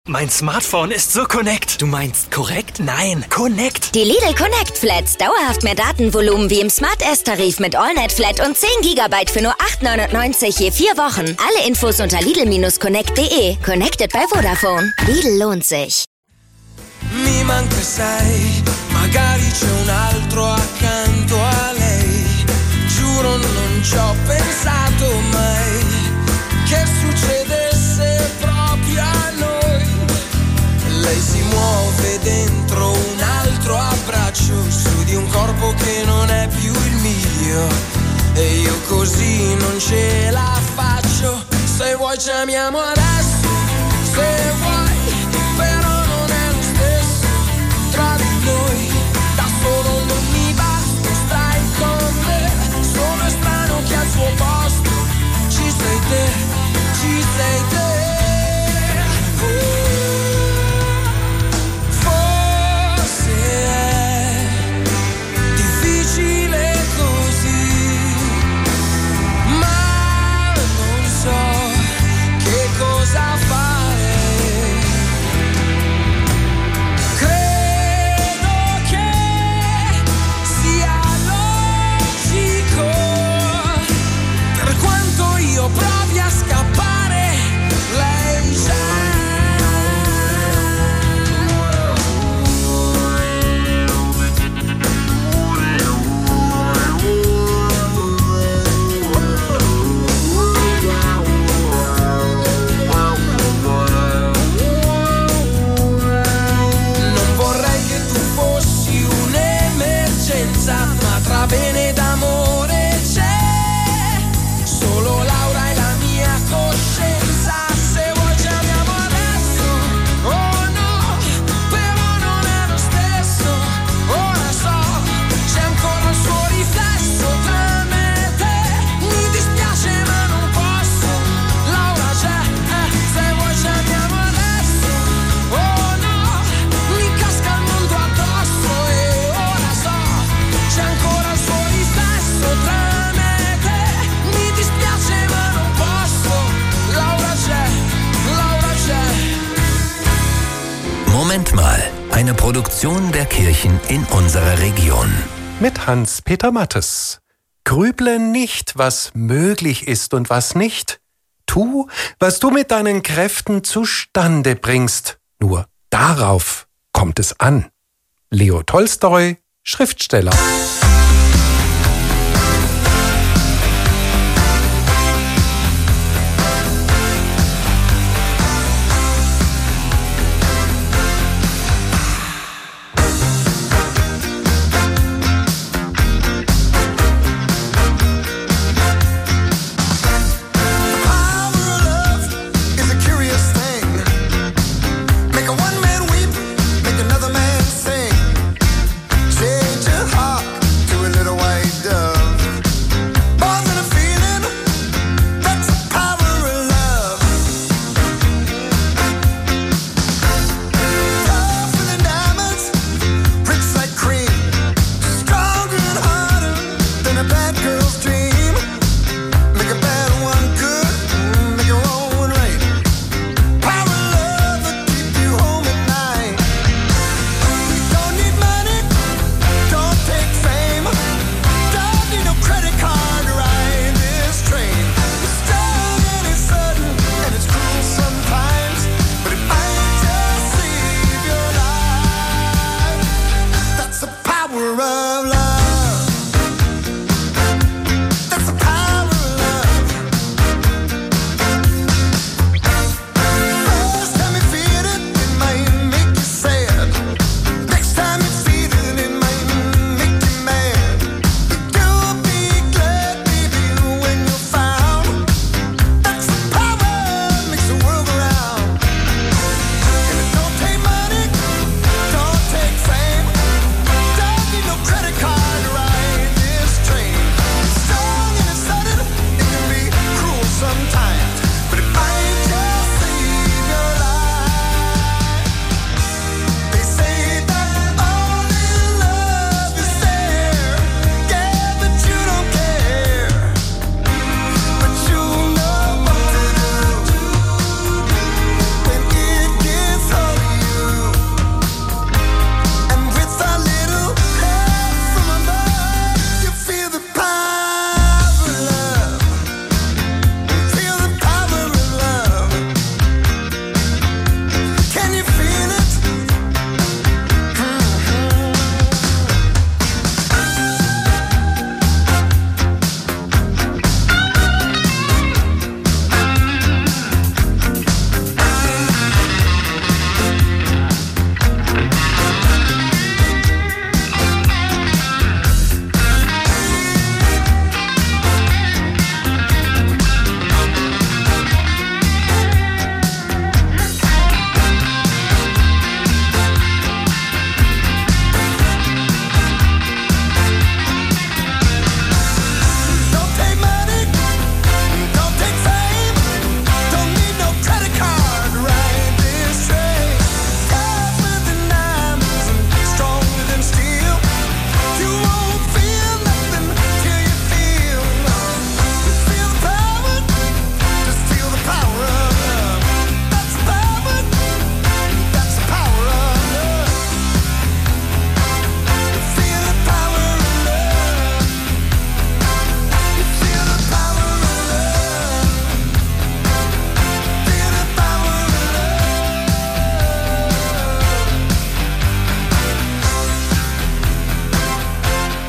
Mein Smartphone ist so connect. Du meinst korrekt? Nein, connect. Die Lidl Connect Flats. Dauerhaft mehr Datenvolumen wie im Smart S-Tarif mit AllNet Flat und 10 GB für nur 8,99 je 4 Wochen. Alle Infos unter lidl-connect.de. Connected bei Vodafone. Lidl lohnt sich. Mi manca sei, magari c'è un altro accanto a lei. Giuro non ci ho pensato mai che succedesse proprio a noi. Lei si muove dentro un altro abbraccio, su di un corpo che non è più il mio, e io così non ce la faccio. Se vuoi chiamiamo adesso, se vuoi, però non è lo stesso tra di noi. Da solo non mi basta, stai con me. Sono estraneo che al suo posto ci sei te, ci sei te. Forse è difficile così, ma non so che cosa fare. Credo che sia logico, per quanto io provi a scappare, lei c'è. Non vorrei che tu fossi un'emergenza, ma tra bene ed amore c'è solo Laura e la mia coscienza. Se vuoi chiamiamo adesso, oh no, però non è lo stesso. Ora so, c'è ancora il suo riflesso tra me e te. Mi dispiace ma non posso, Laura c'è, se vuoi chiamiamo adesso, oh no, mi casca il mondo addosso. E ora so, c'è ancora il suo riflesso tra me e te. Mi dispiace ma non posso, Laura c'è, Laura c'è. Moment mal, eine Produktion der Kirchen in unserer Region. Mit Hans-Peter Mattes. Grüble nicht, was möglich ist und was nicht. Tu, was du mit deinen Kräften zustande bringst. Nur darauf kommt es an. Leo Tolstoi, Schriftsteller. Is a curious thing. Make a one man weep, make another man sing. Change your heart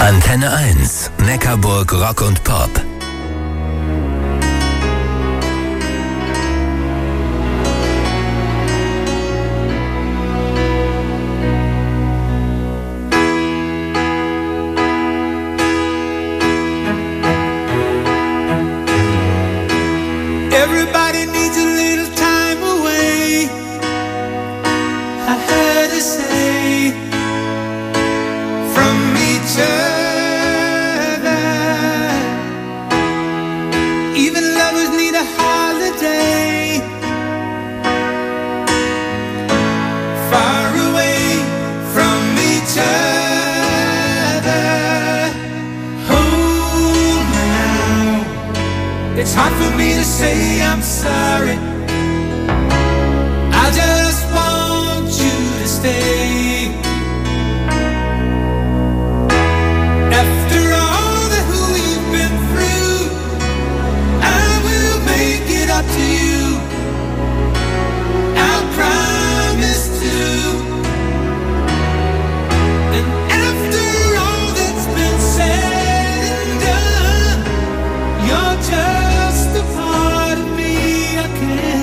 Antenne 1, Neckarburg Rock und Pop. Everybody needs a little time away, I heard her say, from each other. Even lovers need a holiday, far away from each other. Hold me now, it's hard for me to say I'm sorry. I just want you to stay. After all that we've been through, I will make it up to you. I promise to. And after all that's been said and done, you're just a part of me I can't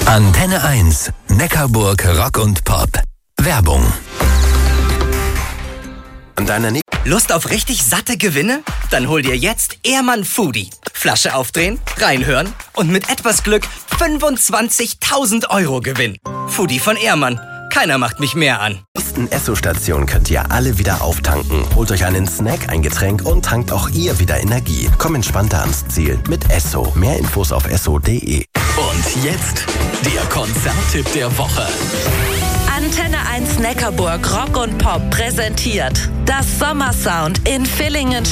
Antenne 1, Neckarburg Rock und Pop. Werbung. Lust auf richtig satte Gewinne? Dann hol dir jetzt Ehrmann Foodie. Flasche aufdrehen, reinhören und mit etwas Glück 25.000 € Gewinn. Foodie von Ehrmann. Keiner macht mich mehr an. In Esso-Station könnt ihr alle wieder auftanken. Holt euch einen Snack, ein Getränk und tankt auch ihr wieder Energie. Komm entspannter ans Ziel mit Esso. Mehr Infos auf esso.de. Und jetzt der Konzerttipp der Woche. Antenne 1 Neckarburg Rock und Pop präsentiert das Sommersound in Villingen.